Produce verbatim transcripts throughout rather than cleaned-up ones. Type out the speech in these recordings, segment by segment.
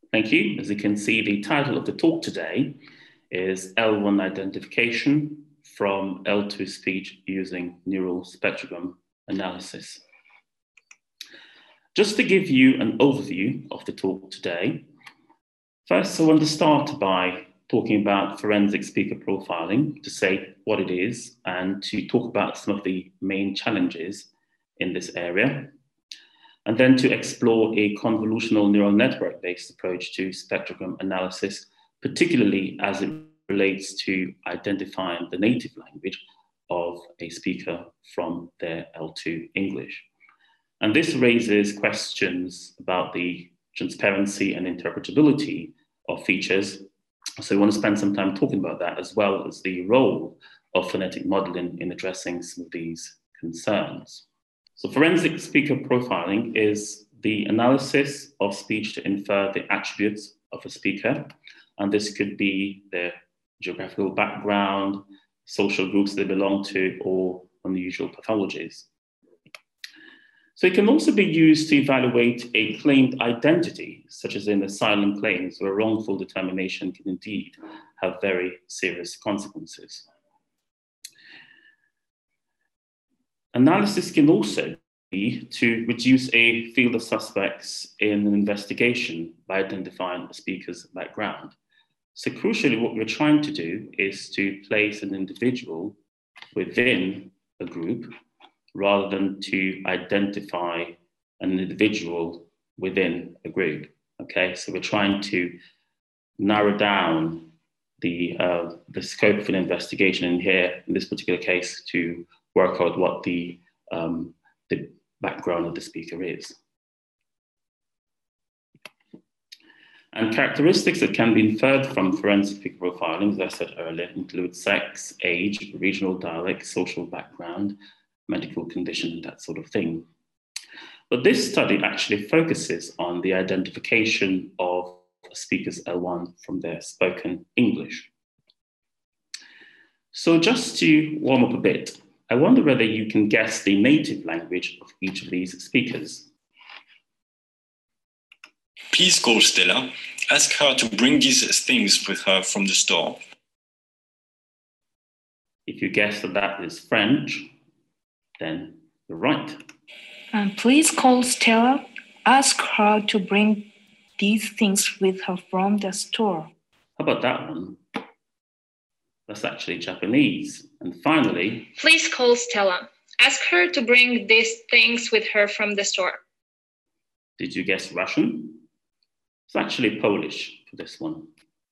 Thank you. As you can see, the title of the talk today is L one Identification from L two Speech using Neural Spectrogram Analysis. Just to give you an overview of the talk today, first I want to start by talking about forensic speaker profiling, to say what it is and to talk about some of the main challenges in this area, and then to explore a convolutional neural network-based approach to spectrogram analysis, particularly as it relates to identifying the native language of a speaker from their L two English. And this raises questions about the transparency and interpretability of features. So we want to spend some time talking about that, as well as the role of phonetic modeling in addressing some of these concerns. So forensic speaker profiling is the analysis of speech to infer the attributes of a speaker. And this could be their geographical background, social groups they belong to, or unusual pathologies. So it can also be used to evaluate a claimed identity, such as in asylum claims, where wrongful determination can indeed have very serious consequences. Analysis can also be to reduce a field of suspects in an investigation by identifying a speaker's background. So crucially, what we're trying to do is to place an individual within a group rather than to identify an individual within a group. Okay, so we're trying to narrow down the, uh, the scope of an investigation in here, in this particular case, to work out what the, um, the background of the speaker is. And characteristics that can be inferred from forensic speaker profiling, as I said earlier, include sex, age, regional dialect, social background, medical condition, and that sort of thing. But this study actually focuses on the identification of a speaker's L one from their spoken English. So just to warm up a bit, I wonder whether you can guess the native language of each of these speakers. Please call Stella. Ask her to bring these things with her from the store. If you guess that that is French, then you're right. Um, please call Stella. Ask her to bring these things with her from the store. How about that one? That's actually Japanese. And finally, please call Stella. Ask her to bring these things with her from the store. Did you guess Russian? It's actually Polish for this one.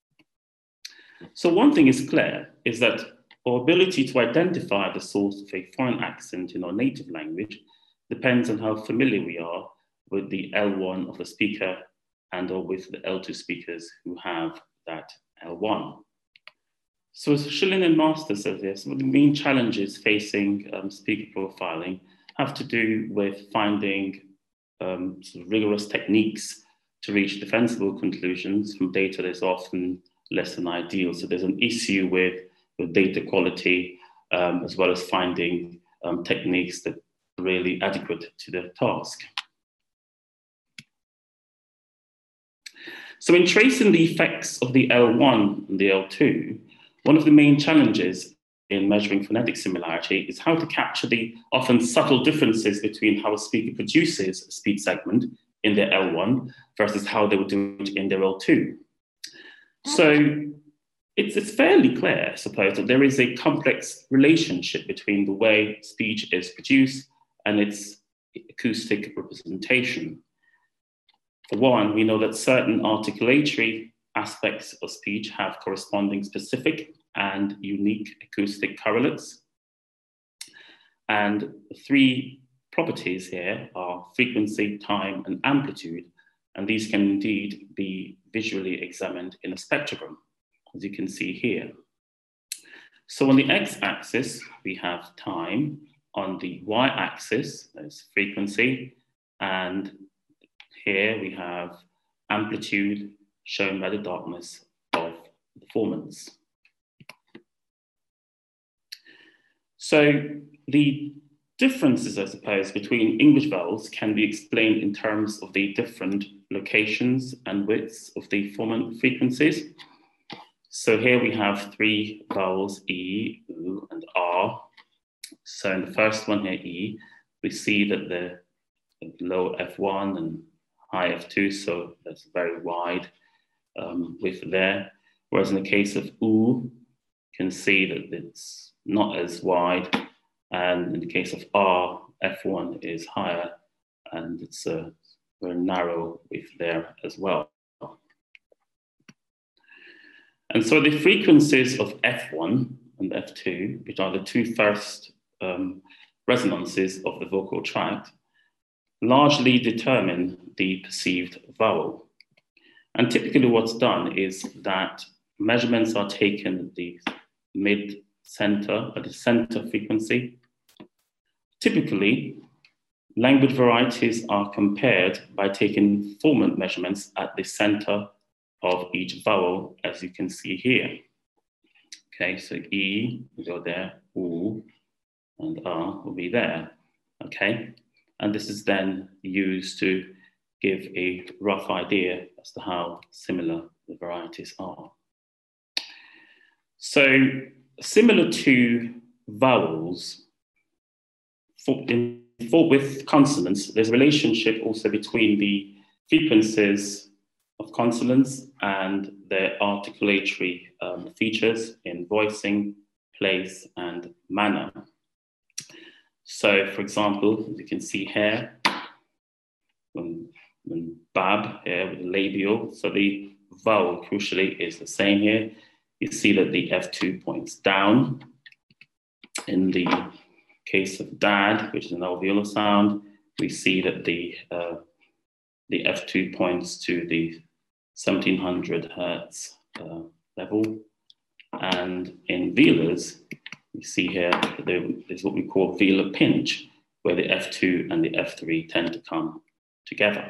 So one thing is clear, is that our ability to identify the source of a foreign accent in our native language depends on how familiar we are with the L one of the speaker and or with the L two speakers who have that L one. So as Shilin and Master says here, some of the main challenges facing um, speaker profiling have to do with finding um, sort of rigorous techniques to reach defensible conclusions from data that's often less than ideal. So there's an issue with, with data quality, um, as well as finding um, techniques that are really adequate to the task. So in tracing the effects of the L one and the L two, one of the main challenges in measuring phonetic similarity is how to capture the often subtle differences between how a speaker produces a speech segment in their L one versus how they would do it in their L two. So it's, it's fairly clear, I suppose, that there is a complex relationship between the way speech is produced and its acoustic representation. For one, we know that certain articulatory aspects of speech have corresponding specific and unique acoustic correlates. And the three properties here are frequency, time, and amplitude, and these can indeed be visually examined in a spectrogram, as you can see here. So on the x-axis, we have time. On the y-axis, there's frequency, and here we have amplitude shown by the darkness of the performance. So the differences, I suppose, between English vowels can be explained in terms of the different locations and widths of the formant frequencies. So here we have three vowels, E, U, and R. So in the first one here, E, we see that the low F one and high F two, so that's very wide um, width there. Whereas in the case of U, you can see that it's not as wide. And in the case of R, F one is higher and it's a very narrow width there as well. And so the frequencies of F one and F two, which are the two first um, resonances of the vocal tract, largely determine the perceived vowel. And typically what's done is that measurements are taken at the mid-center, at the center frequency. Typically, language varieties are compared by taking formant measurements at the center of each vowel, as you can see here. Okay, so E will go there, U, and R will be there, okay? And this is then used to give a rough idea as to how similar the varieties are. So similar to vowels, for, in, for, with consonants, there's a relationship also between the frequencies of consonants and their articulatory um, features in voicing, place, and manner. So, for example, as you can see here, when, when bab here with the labial, so the vowel crucially is the same here. You see that the F two points down. In the case of dad, which is an alveolar sound, we see that the, uh, the F two points to the seventeen hundred hertz uh, level. And in velars, you see here that there is what we call velar pinch, where the F two and the F three tend to come together.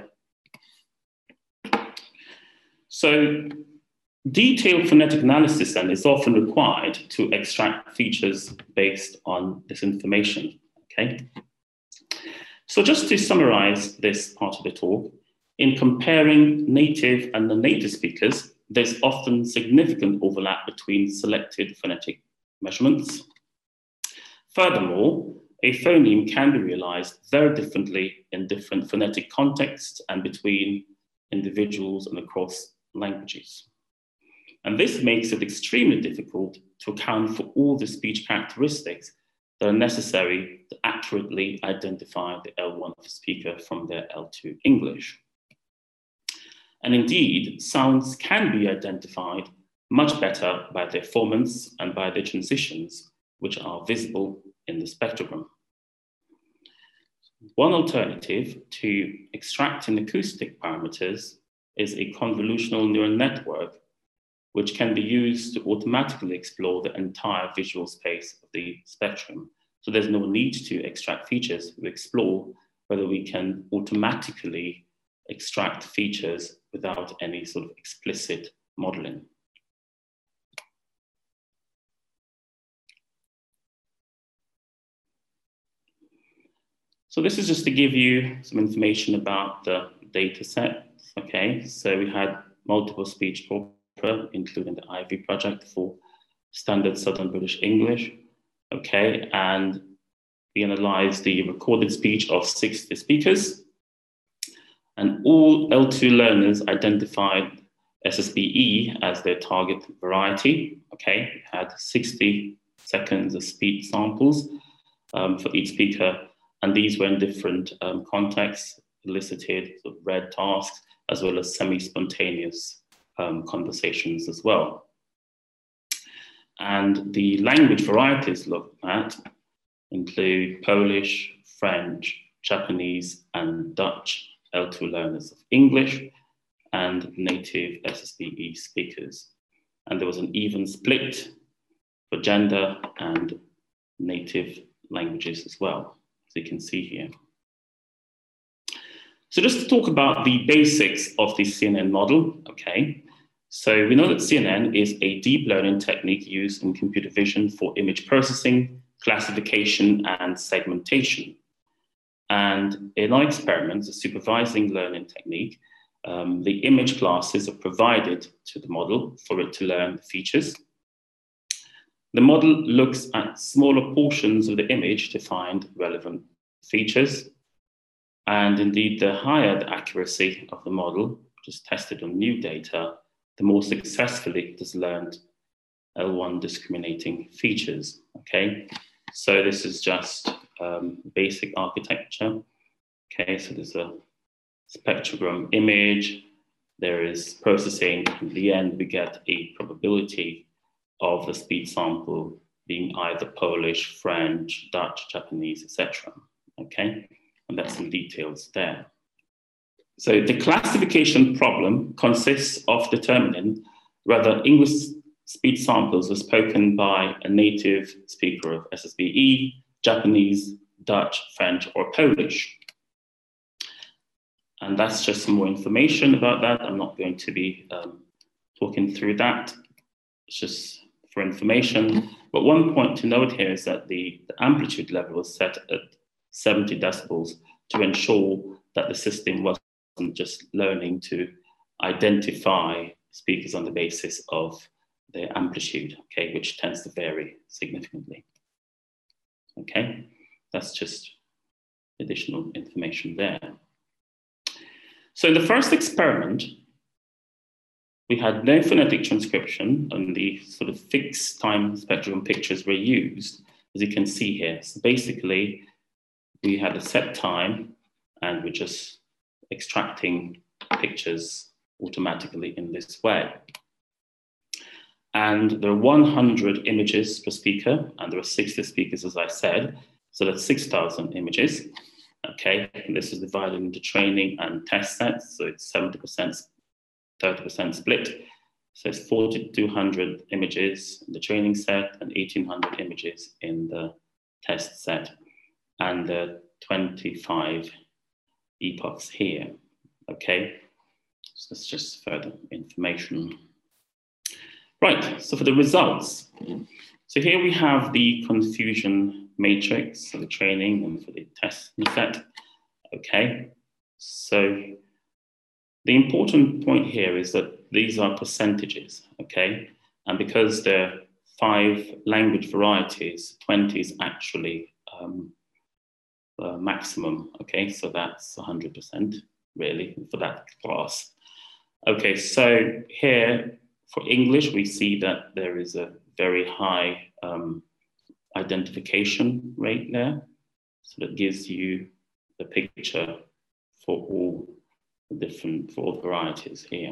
So detailed phonetic analysis then is often required to extract features based on this information, okay? So just to summarize this part of the talk, in comparing native and non-native speakers, there's often significant overlap between selected phonetic measurements. Furthermore, a phoneme can be realized very differently in different phonetic contexts and between individuals and across languages. And this makes it extremely difficult to account for all the speech characteristics that are necessary to accurately identify the L one of the speaker from their L two English. And indeed, sounds can be identified much better by their formants and by their transitions, which are visible in the spectrogram. One alternative to extracting acoustic parameters is a convolutional neural network, which can be used to automatically explore the entire visual space of the spectrum. So there's no need to extract features. We explore whether we can automatically extract features without any sort of explicit modeling. So this is just to give you some information about the data set, okay? So we had multiple speech corpora, including the Ivy project for standard Southern British English, okay? And we analyzed the recorded speech of sixty speakers, and all L two learners identified S S B E as their target variety, okay? We had sixty seconds of speech samples um, for each speaker, and these were in different um, contexts, elicited sort of read tasks, as well as semi-spontaneous um, conversations as well. And the language varieties looked at include Polish, French, Japanese, and Dutch L two learners of English, and native S S B E speakers. And there was an even split for gender and native languages as well, as you can see here. So just to talk about the basics of the C N N model, okay? So we know that C N N is a deep learning technique used in computer vision for image processing, classification, and segmentation. And in our experiments, a supervising learning technique, um, the image classes are provided to the model for it to learn the features. The model looks at smaller portions of the image to find relevant features. And indeed, the higher the accuracy of the model, which is tested on new data, the more successfully it has learned L one discriminating features, okay? So this is just um, basic architecture, okay? So there's a spectrogram image, there is processing, at the end we get a probability of the speech sample being either Polish, French, Dutch, Japanese, et cetera, okay? And that's some details there. So the classification problem consists of determining whether English speech samples were spoken by a native speaker of S S B E, Japanese, Dutch, French, or Polish. And that's just some more information about that. I'm not going to be um, talking through that. It's just for information. But one point to note here is that the, the amplitude level was set at seventy decibels to ensure that the system wasn't just learning to identify speakers on the basis of their amplitude, okay, which tends to vary significantly. Okay, that's just additional information there. So in the first experiment, we had no phonetic transcription, and the sort of fixed time spectrum pictures were used, as you can see here. So basically, we had a set time, and we're just extracting pictures automatically in this way. And there are one hundred images per speaker, and there are sixty speakers, as I said. So that's six thousand images. Okay, and this is divided into training and test sets. So it's seventy percent, thirty percent split. So it's four thousand two hundred images in the training set and eighteen hundred images in the test set. And the twenty-five epochs here. Okay, so that's just further information. Right, so for the results. So here we have the confusion matrix for the training and for the test set. Okay, so the important point here is that these are percentages, okay? And because there are five language varieties, twenty is actually um, uh, maximum, okay? So that's one hundred percent really for that class. Okay, so here for English, we see that there is a very high um, identification rate there. So that gives you the picture for all the different, for all varieties here.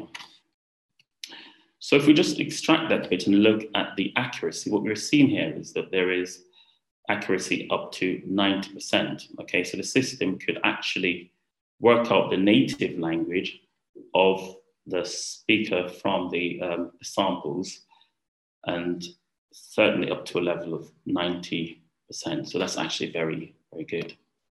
So if we just extract that bit and look at the accuracy, what we're seeing here is that there is accuracy up to ninety percent. Okay, so the system could actually work out the native language of the speaker from the um, samples, and certainly up to a level of ninety percent. So that's actually very, very good.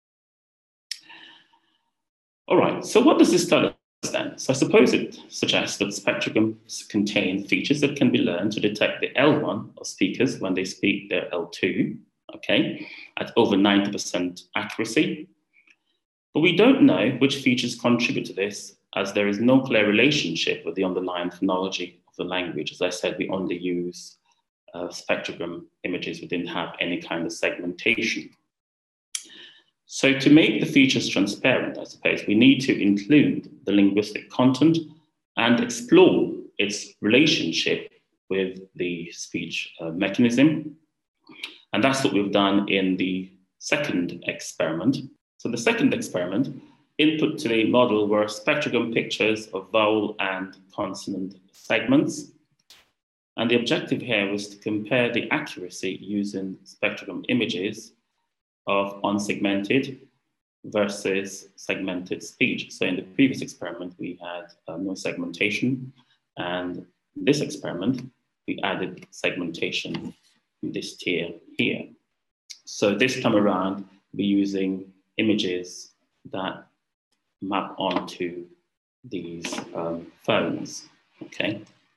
All right, so what does this tell us then? So I suppose it suggests that spectrograms contain features that can be learned to detect the L one of speakers when they speak their L two, okay, at over ninety percent accuracy. But we don't know which features contribute to this, as there is no clear relationship with the underlying phonology of the language. As I said, we only use uh, spectrogram images. We didn't have any kind of segmentation. So to make the features transparent, I suppose, we need to include the linguistic content and explore its relationship with the speech uh, mechanism. And that's what we've done in the second experiment. So the second experiment, input to the model were spectrogram pictures of vowel and consonant segments. And the objective here was to compare the accuracy using spectrogram images of unsegmented versus segmented speech. So in the previous experiment, we had uh, no segmentation. And in this experiment, we added segmentation in this tier here. So this time around, we're using images that map onto these um, phones, okay?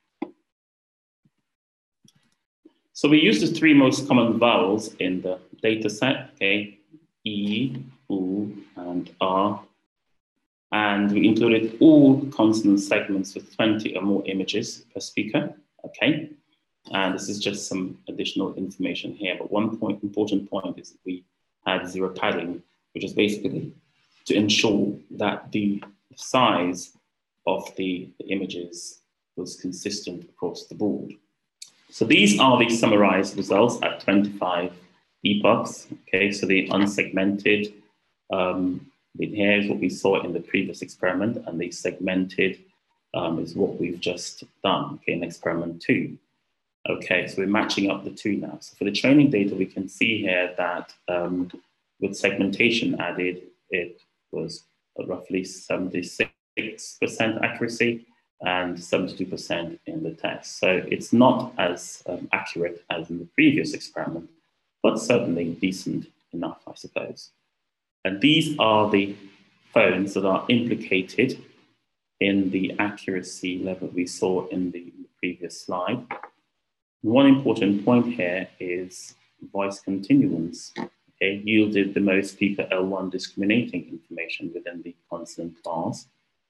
So we use the three most common vowels in the data set, okay? E, U, and R. And we included all consonant segments with twenty or more images per speaker, okay? And this is just some additional information here, but one point, important point is that we had zero padding, which is basically to ensure that the size of the, the images was consistent across the board. So these are the summarized results at twenty-five epochs, okay? So the unsegmented, um, here is what we saw in the previous experiment, and the segmented um, is what we've just done, okay, in experiment two. Okay, so we're matching up the two now. So for the training data, we can see here that um, with segmentation added, it was roughly seventy-six percent accuracy and seventy-two percent in the test. So it's not as um, accurate as in the previous experiment, but certainly decent enough, I suppose. And these are the phones that are implicated in the accuracy level we saw in the, in the previous slide. One important point here is voice continuance, okay, yielded the most speaker L one discriminating information within the consonant class.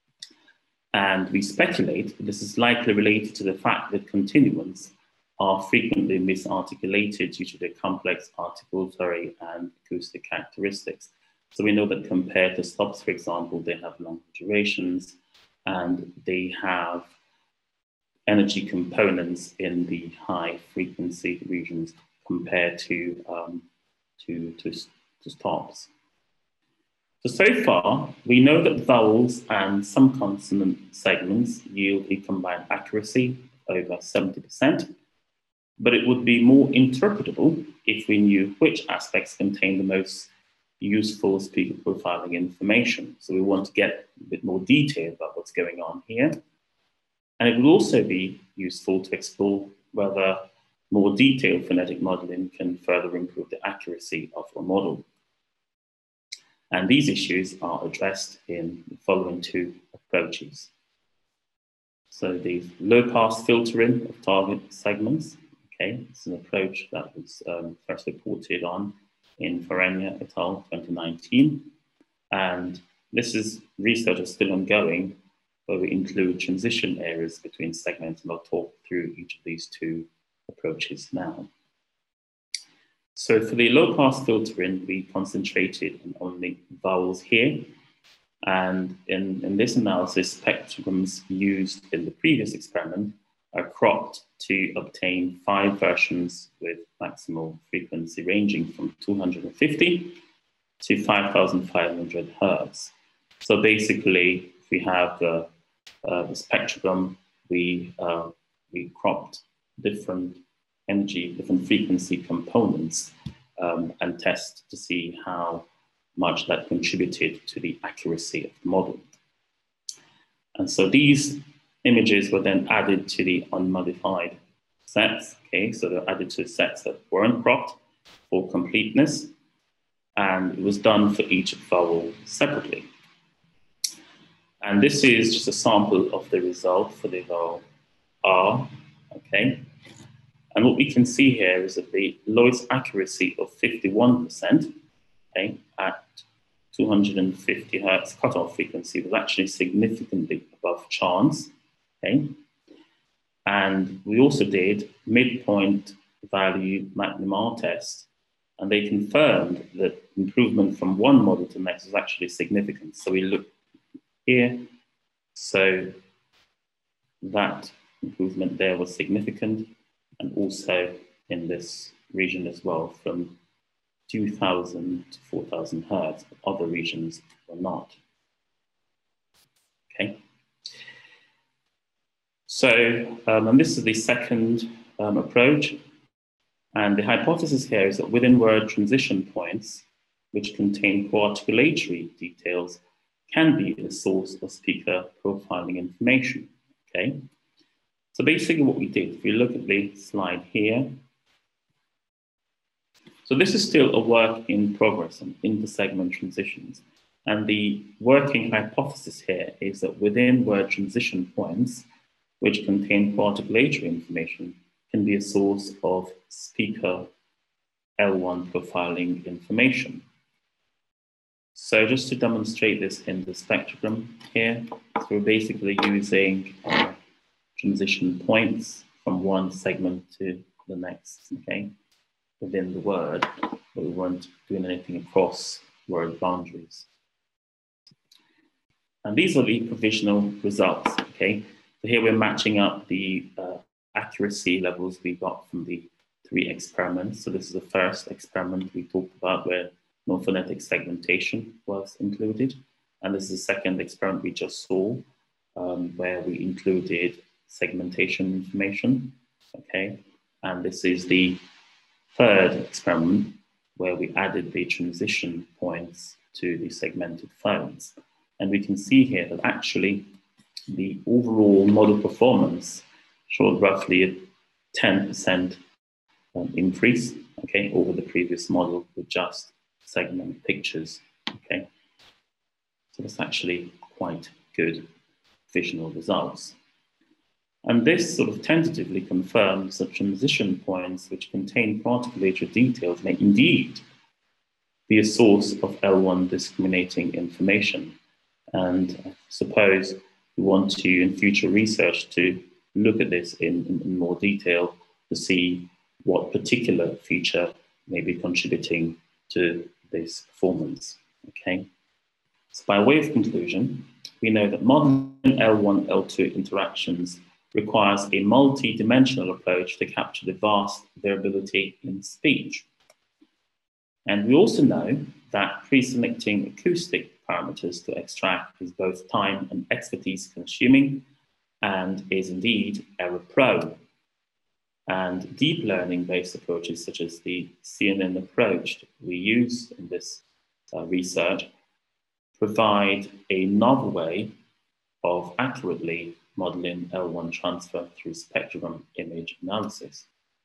And we speculate this is likely related to the fact that continuants are frequently misarticulated due to their complex articulatory and acoustic characteristics. So we know that compared to stops, for example, they have long durations and they have energy components in the high frequency regions compared to, um, to, to, to stops. So, so far, we know that vowels and some consonant segments yield a combined accuracy of over seventy percent, but it would be more interpretable if we knew which aspects contain the most useful speaker profiling information. So we want to get a bit more detail about what's going on here. And it would also be useful to explore whether more detailed phonetic modeling can further improve the accuracy of a model. And these issues are addressed in the following two approaches. So the low-pass filtering of target segments, okay, it's an approach that was um, first reported on in Farenya et al. twenty nineteen. And this is research is still ongoing, where we include transition areas between segments, and I'll talk through each of these two approaches now. So for the low-pass filtering, we concentrated on only vowels here. And in, in this analysis, spectrograms used in the previous experiment are cropped to obtain five versions with maximal frequency ranging from two hundred fifty to five thousand five hundred hertz. So basically, if we have the, uh, the spectrogram, we, uh, we cropped different energy, different frequency components um, and test to see how much that contributed to the accuracy of the model. And so these images were then added to the unmodified sets, okay? So they're added to sets that weren't cropped for completeness, and it was done for each vowel separately. And this is just a sample of the result for the vowel R, okay? And what we can see here is that the lowest accuracy of fifty-one percent, okay, at two hundred fifty hertz cutoff frequency was actually significantly above chance, okay? And we also did midpoint value Magnum-R test, and they confirmed that improvement from one model to the next was actually significant. So we look here, so that improvement there was significant, and also in this region as well, from two thousand to four thousand hertz, but other regions were not. Okay. So, um, and this is the second um, approach. And the hypothesis here is that within word transition points, which contain co-articulatory details, can be a source of speaker profiling information. Okay. So basically what we did, if you look at the slide here, so this is still a work in progress on intersegment transitions. And the working hypothesis here is that within word transition points, which contain co-articulatory information, can be a source of speaker L one profiling information. So just to demonstrate this in the spectrogram here, so we're basically using uh, transition points from one segment to the next, okay, within the word, but we weren't doing anything across word boundaries. And these are the provisional results, okay? So here we're matching up the uh, accuracy levels we got from the three experiments. So this is the first experiment we talked about where morphonetic segmentation was included. And this is the second experiment we just saw, um, where we included segmentation information, okay? And this is the third experiment where we added the transition points to the segmented phones. And we can see here that actually the overall model performance showed roughly a ten percent um, increase, okay, over the previous model with just segment pictures, okay? So that's actually quite good visual results. And this sort of tentatively confirms that transition points which contain particulature details may indeed be a source of L one discriminating information. And I suppose we want to, in future research, to look at this in, in, in more detail to see what particular feature may be contributing to this performance, okay? So by way of conclusion, we know that modern L one L two interactions requires a multi-dimensional approach to capture the vast variability in speech. And we also know that pre-selecting acoustic parameters to extract is both time and expertise consuming and is indeed error prone. And deep learning based approaches such as the C N N approach that we use in this uh, research provide a novel way of accurately modeling L one transfer through spectrogram image analysis.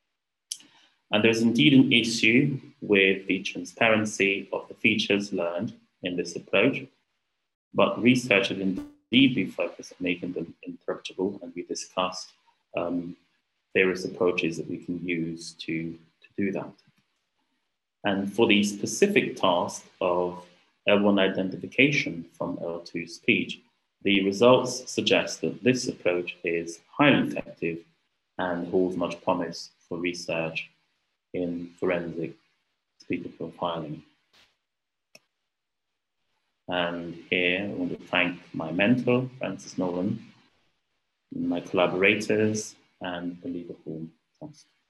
And there's indeed an issue with the transparency of the features learned in this approach, but research has indeed been focused on making them interpretable, and we discussed um, various approaches that we can use to, to do that. And for the specific task of L one identification from L two speech, the results suggest that this approach is highly effective and holds much promise for research in forensic speaker profiling. And here I want to thank my mentor, Francis Nolan, my collaborators, and the Liverpool Trust.